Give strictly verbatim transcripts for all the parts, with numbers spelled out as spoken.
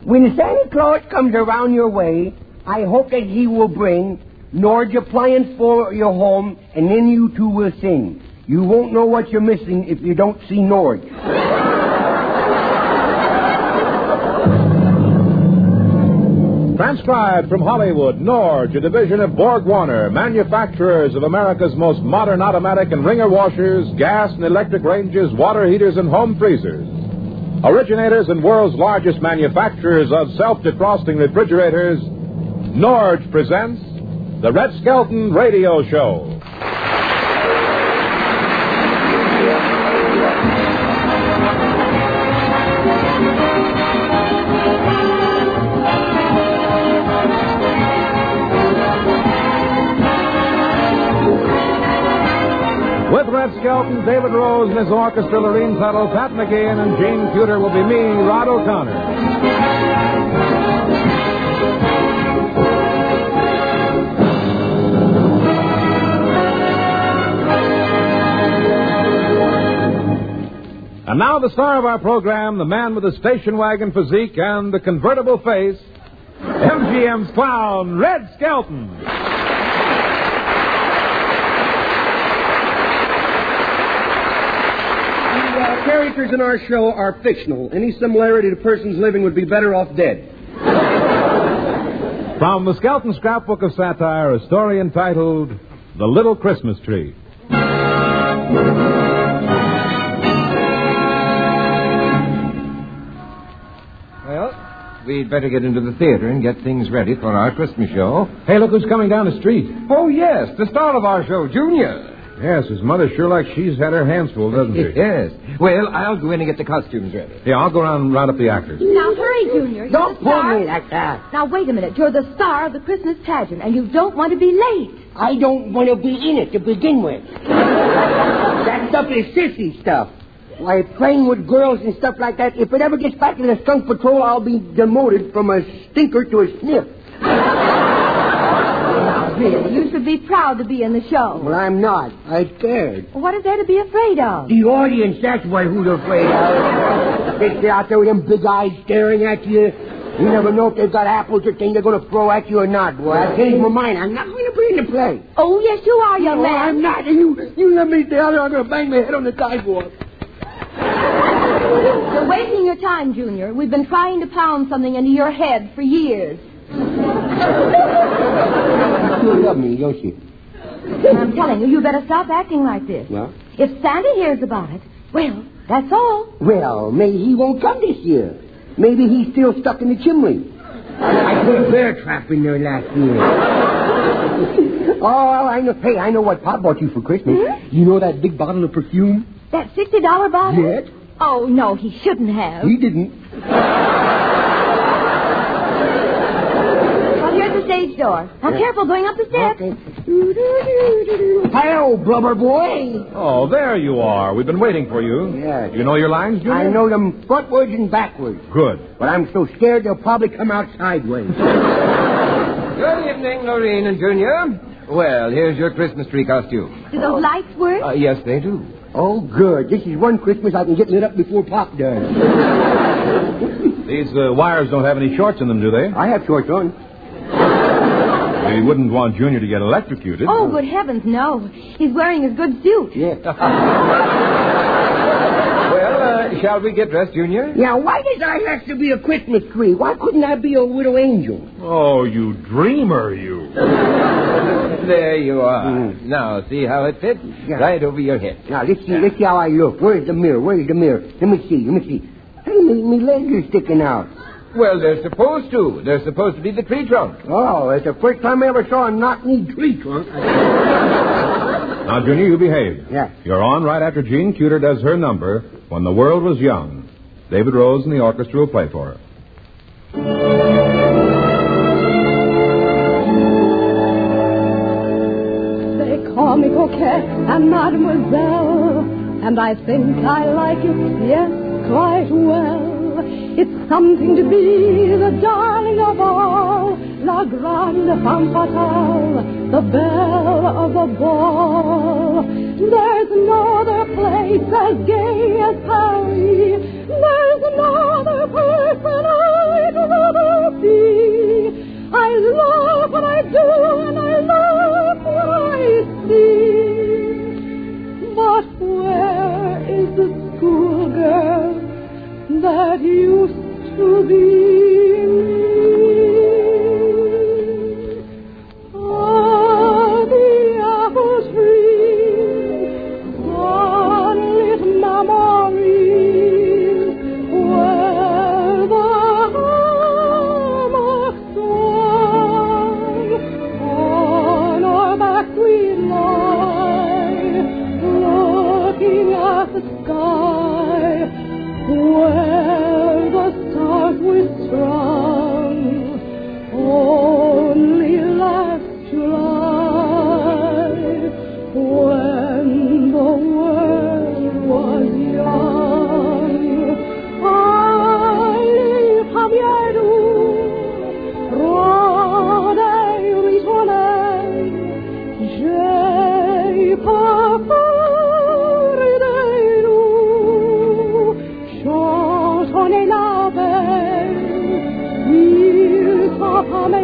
When Santa Claus comes around your way, I hope that he will bring Nord appliance for your home, and then you two will sing. You won't know what you're missing if you don't see Nord. Transcribed from Hollywood, Norge, a division of Borg Warner, manufacturers of America's most modern automatic and wringer washers, gas and electric ranges, water heaters, and home freezers. Originators and world's largest manufacturers of self-defrosting refrigerators, Norge presents the Red Skelton Radio Show. With Red Skelton, David Rose and his orchestra, Lorene Tuttle, Pat McGeehan, and Gene Cuter will be me, Rod O'Connor. And now the star of our program, the man with the station wagon physique and the convertible face, M G M's clown, Red Skelton. Characters in our show are fictional. Any similarity to persons living would be better off dead. From the Skelton Scrapbook of Satire, a story entitled The Little Christmas Tree. Well, we'd better get into the theater and get things ready for our Christmas show. Hey, look who's coming down the street. Oh, yes, the star of our show, Junior. Yes, his mother sure like she's had her hands full, doesn't she? Yes. Well, I'll go in and get the costumes ready. Yeah, I'll go around and round up the actors. Now, hurry, Junior. You're Don't the pull star. me like that. Now, wait a minute. You're the star of the Christmas pageant, and you don't want to be late. I don't want to be in it to begin with. That stuff is sissy stuff. Why, playing with girls and stuff like that, if it ever gets back to the skunk patrol, I'll be demoted from a stinker to a sniff. Really, you should be proud to be in the show. Well, I'm not. I'm scared. What is there to be afraid of? The audience, that's what who they're afraid of. They sit out there with them big eyes staring at you. You never know if they've got apples or things they're going to throw at you or not. Boy, I changed my mind. I'm not going to be in the play. Oh, yes, you are, young No, man. I'm not. You, you let me stay out there, I'm going to bang my head on the sidewalk. You're wasting your time, Junior. We've been trying to pound something into your head for years. You love me, don't you? I'm telling you, you better stop acting like this. Well? If Santa hears about it, well, that's all. Well, maybe he won't come this year. Maybe he's still stuck in the chimney. I put a bear trap in there last year. Oh, I know. Hey, I know what Pop bought you for Christmas. Hmm? You know that big bottle of perfume? That sixty dollar bottle? Yes. Oh, no, he shouldn't have. He didn't. Well, here's the stage door. Now, Yeah. careful going up the steps. Okay. Hello, blubber boy. Oh, there you are. We've been waiting for you. Yes. You know your lines, Junior? I know them frontwards and backwards. Good. But I'm so scared they'll probably come out sideways. Good evening, Lorene and Junior. Well, here's your Christmas tree costume. Do those lights work? Uh, yes, they do. Oh, good. This is one Christmas I can get lit up before Pop does. These uh, wires don't have any shorts in them, do they? I have shorts on. You wouldn't want Junior to get electrocuted. Oh, good heavens, no. He's wearing his good suit. Yeah. Well, uh, shall we get dressed, Junior? Now, why does I have to be a Christmas tree? Why couldn't I be a widow angel? Oh, you dreamer, you. There you are. Mm. Now, see how it fits? Yeah. Right over your head. Now, let's see, let's see how I look. Where's the mirror? Where's the mirror? Let me see, let me see. Hey, my, my legs are sticking out. Well, they're supposed to. They're supposed to be the tree trunk. Oh, it's the first time I ever saw a knock-knee tree trunk. Now, Junior, you behave. Yeah. You're on right after Gene Cuter does her number, When the World Was Young. David Rose and the orchestra will play for her. They call me Coquette and Mademoiselle, and I think I like it, yes, quite well. It's something to be the darling of all, la grande femme fatale, the belle of the ball. There's no other place as gay as Paris. There's no other person I love.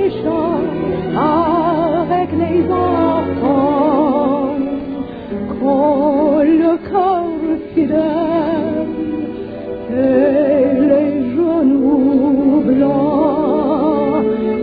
chants avec les enfants, quand le cœur fidèle et les genoux blancs.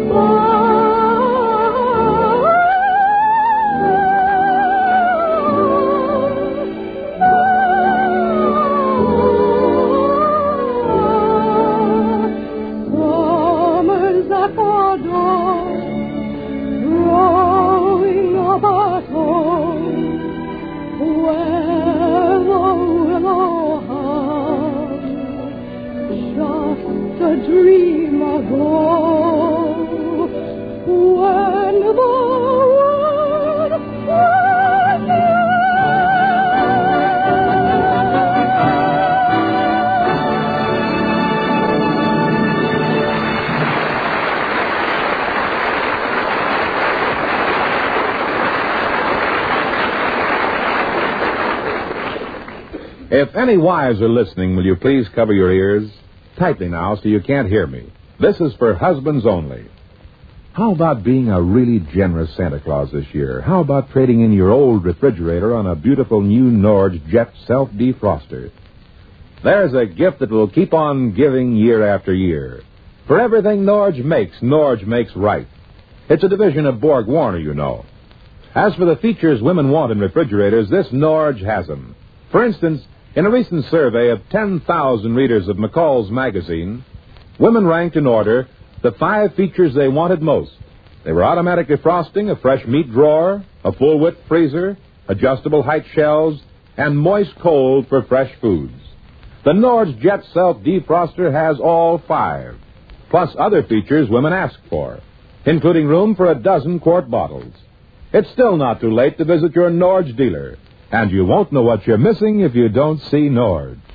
Dream ago when the world was If any wives are listening, will you please cover your ears? Tightly now so you can't hear me. This is for husbands only. How about being a really generous Santa Claus this year? How about trading in your old refrigerator on a beautiful new Norge Jet self-defroster? There's a gift that will keep on giving year after year. For everything Norge makes, Norge makes right. It's a division of Borg Warner, you know. As for the features women want in refrigerators, this Norge has them. For instance, in a recent survey of ten thousand readers of McCall's magazine, women ranked in order the five features they wanted most. They were automatic defrosting, a fresh meat drawer, a full-width freezer, adjustable height shelves, and moist cold for fresh foods. The Norge Jet self-defroster has all five, plus other features women ask for, including room for a dozen quart bottles. It's still not too late to visit your Norge dealer. And you won't know what you're missing if you don't see Norge.